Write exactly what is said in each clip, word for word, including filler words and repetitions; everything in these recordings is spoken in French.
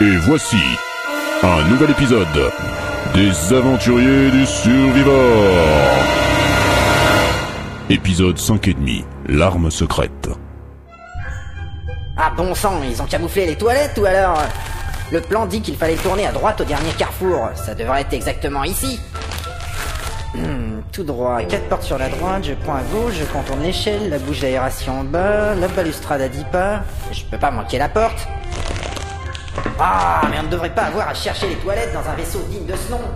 Et voici un nouvel épisode des Aventuriers du Survivor. Épisode cinq et demi, l'arme secrète. Ah bon sang, ils ont camouflé les toilettes ou alors... Le plan dit qu'il fallait tourner à droite au dernier carrefour. Ça devrait être exactement ici. Hmm, tout droit, quatre portes sur la droite, je prends à gauche, je contourne l'échelle, la bouche d'aération en bas, la balustrade à dix pas. Je peux pas manquer la porte. Ah, mais on ne devrait pas avoir à chercher les toilettes dans un vaisseau digne de ce nom.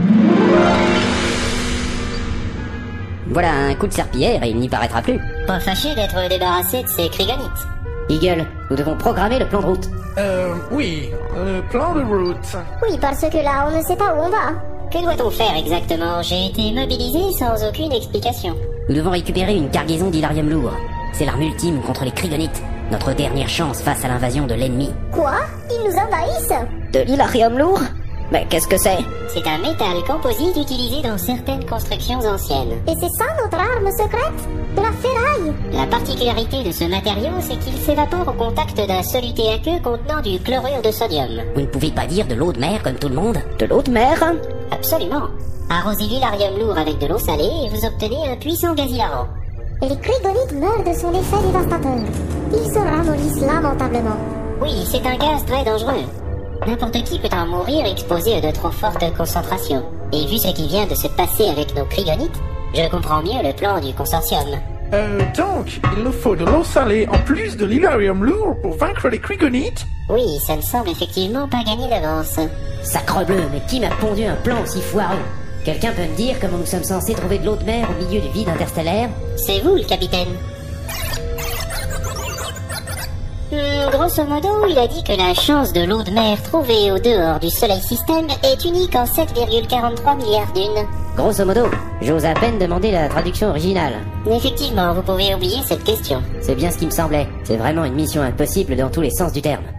Voilà un coup de serpillière et il n'y paraîtra plus. Pas fâché d'être débarrassé de ces crigonites. Eagle, nous devons programmer le plan de route. Euh, oui, le plan de route. Oui, parce que là, on ne sait pas où on va. Que doit-on faire exactement? J'ai été mobilisé sans aucune explication. Nous devons récupérer une cargaison d'hilarium lourd. C'est l'arme ultime contre les crigonites. Notre dernière chance face à l'invasion de l'ennemi. Quoi? Ils nous envahissent? De l'hilarium lourd? Mais qu'est-ce que c'est? C'est un métal composite utilisé dans certaines constructions anciennes. Et c'est ça notre arme secrète? De la ferraille? La particularité de ce matériau, c'est qu'il s'évapore au contact d'un soluté aqueux contenant du chlorure de sodium. Vous ne pouvez pas dire de l'eau de mer comme tout le monde? De l'eau de mer? Absolument. Arrosez l'hilarium lourd avec de l'eau salée et vous obtenez un puissant gaz hilarant. Et les crigonites meurent de son effet dévastateur. Ils se ramollissent lamentablement. Oui, c'est un gaz très dangereux. N'importe qui peut en mourir exposé à de trop fortes concentrations. Et vu ce qui vient de se passer avec nos crigonites, je comprends mieux le plan du consortium. Euh, donc, il nous faut de l'eau salée en plus de l'hilarium lourd pour vaincre les crigonites? Oui, ça ne semble effectivement pas gagné d'avance. Sacrebleu, mais qui m'a pondu un plan aussi foireux? Quelqu'un peut me dire comment nous sommes censés trouver de l'eau de mer au milieu du vide interstellaire? C'est vous, le capitaine. Hmm, grosso modo, il a dit que la chance de l'eau de mer trouvée au dehors du soleil système est unique en sept virgule quarante-trois milliards d'une. Grosso modo, j'ose à peine demander la traduction originale. Effectivement, vous pouvez oublier cette question. C'est bien ce qui me semblait. C'est vraiment une mission impossible dans tous les sens du terme.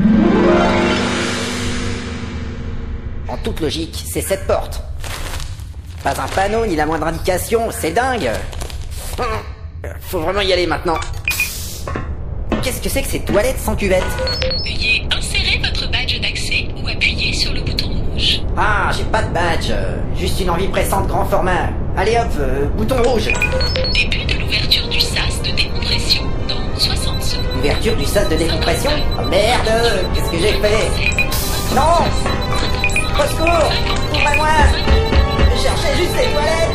En toute logique, c'est cette porte. Pas un panneau ni la moindre indication, c'est dingue. Faut vraiment y aller maintenant. Qu'est-ce que c'est que ces toilettes sans cuvette? Veuillez insérer votre badge d'accès ou appuyer sur le bouton rouge. Ah, j'ai pas de badge, juste une envie pressante grand format. Allez hop, euh, bouton rouge. Début de l'ouverture du sas de décompression dans soixante secondes. Ouverture du sas de décompression? Oh merde, qu'est-ce que j'ai fait? Non! Au secours! Ouvrez-moi! Je cherchais juste les toilettes!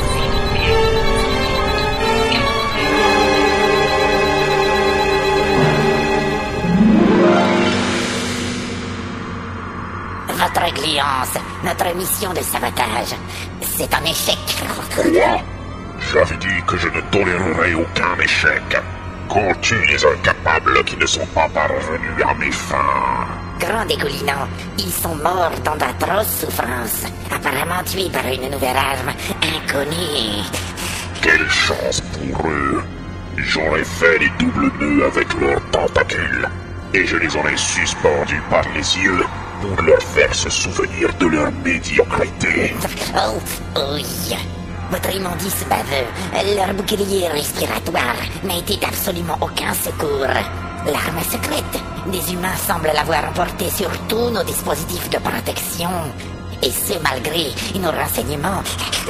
Votre clience, notre mission de sabotage, c'est un échec. Quoi? J'avais dit que je ne tolérerais aucun échec. Qu'on tue les incapables qui ne sont pas parvenus à mes fins. Grand dégoulinant, ils sont morts dans d'atroces souffrances, apparemment tués par une nouvelle arme inconnue. Quelle chance pour eux. J'aurais fait les doubles nœuds avec leurs tentacules. Et je les aurais suspendus par les yeux pour leur faire se souvenir de leur médiocrité. Oh, oui. Votre immondice baveux, leur bouclier respiratoire n'a été d'absolument aucun secours. L'arme secrète, des humains semblent l'avoir emportée sur tous nos dispositifs de protection. Et ce malgré nos renseignements.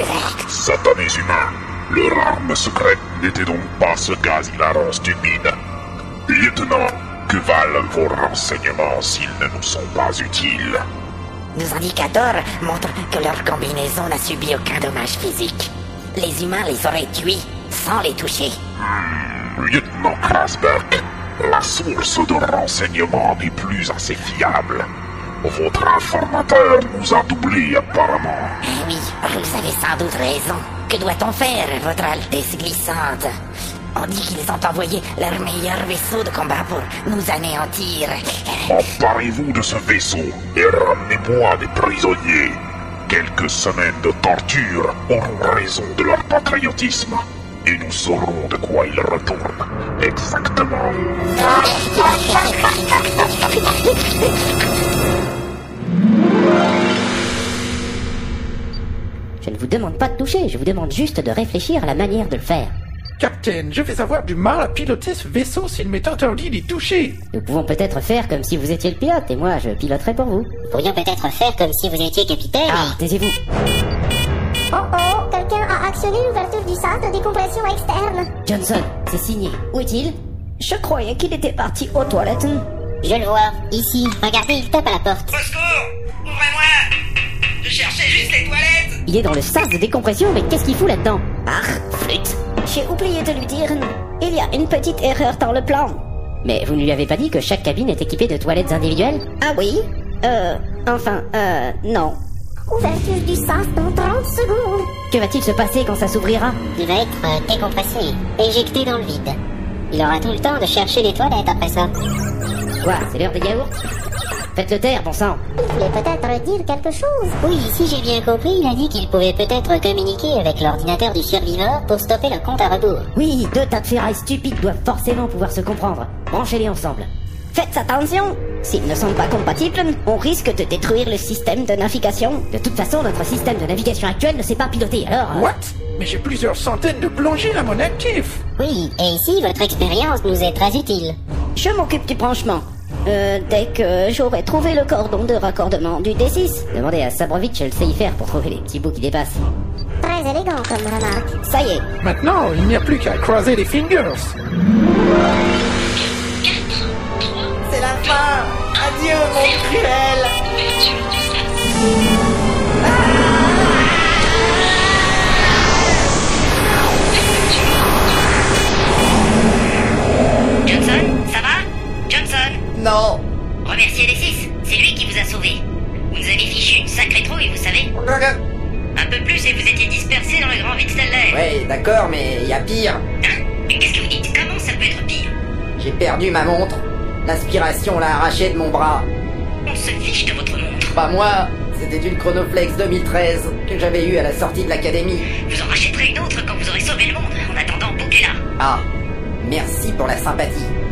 Satanés humains, leur arme secrète n'était donc pas ce gaz hilarant stupide. Lieutenant, que valent vos renseignements s'ils ne nous sont pas utiles? Nos indicateurs montrent que leur combinaison n'a subi aucun dommage physique. Les humains les auraient tués sans les toucher. Hmm, Lieutenant Krasberg, la source de renseignements n'est plus assez fiable. Votre informateur nous a doublés apparemment. Eh oui, vous avez sans doute raison. Que doit-on faire, votre Altesse glissante? On dit qu'ils ont envoyé leur meilleur vaisseau de combat pour nous anéantir. Emparez-vous de ce vaisseau et ramenez-moi des prisonniers. Quelques semaines de torture auront raison de leur patriotisme. Et nous saurons de quoi ils retournent. Exactement. Je ne vous demande pas de toucher, je vous demande juste de réfléchir à la manière de le faire. Capitaine, je vais avoir du mal à piloter ce vaisseau s'il m'est interdit d'y toucher. Nous pouvons peut-être faire comme si vous étiez le pilote, et moi je piloterai pour vous. Nous pourrions peut-être faire comme si vous étiez capitaine. Ah, taisez-vous. Oh oh, quelqu'un a actionné l'ouverture du sas de décompression externe. Johnson, c'est signé. Où est-il? Je croyais qu'il était parti aux toilettes. Je le vois, ici. Regardez, il tape à la porte. Au secours! Ouvrez-moi! Je cherchais juste les toilettes! Il est dans le sas de décompression, mais qu'est-ce qu'il fout là-dedans? Ah, flûte. J'ai oublié de lui dire. Il y a une petite erreur dans le plan. Mais vous ne lui avez pas dit que chaque cabine est équipée de toilettes individuelles? Ah oui? Euh, enfin, euh, non. Ouverture du sas dans trente secondes. Que va-t-il se passer quand ça s'ouvrira? Il va être euh, décompressé, éjecté dans le vide. Il aura tout le temps de chercher les toilettes après ça. Quoi, c'est l'heure des yaourts? Faites-le taire, bon sang. Il voulait peut-être dire quelque chose. Oui, si j'ai bien compris, il a dit qu'il pouvait peut-être communiquer avec l'ordinateur du surviveur pour stopper le compte à rebours. Oui, deux tas de ferrailles stupides doivent forcément pouvoir se comprendre. Branchez-les ensemble. Faites attention! S'ils ne sont pas compatibles, on risque de détruire le système de navigation. De toute façon, notre système de navigation actuel ne sait pas piloter, alors... euh, What? Mais j'ai plusieurs centaines de plongées à mon actif. Oui, et ici, votre expérience nous est très utile. Je m'occupe du branchement. Euh, dès que j'aurai trouvé le cordon de raccordement du D six. Demandez à Sabrovitch, elle sait y faire pour trouver les petits bouts qui dépassent. Très élégant comme remarque. Ça y est. Maintenant, il n'y a plus qu'à croiser les fingers. C'est la fin! Adieu, monde cruel! Ouverture du sas. Johnson, ça va? Johnson? Non! Remerciez D six, c'est lui qui vous a sauvé. Vous nous avez fichu une sacrée trouille, vous savez. Un peu plus et vous étiez dispersés dans le grand vide stellaire. Ouais, d'accord, mais il y a pire. Hein? Mais qu'est-ce que vous dites? Comment ça peut être pire? J'ai perdu ma montre. L'aspiration l'a arrachée de mon bras. On se fiche de votre montre. Pas moi, c'était une Chronoflex deux mille treize que j'avais eue à la sortie de l'académie. Vous en rachèterez une autre quand vous aurez sauvé le monde. En attendant, bouquez-la. Ah, merci pour la sympathie.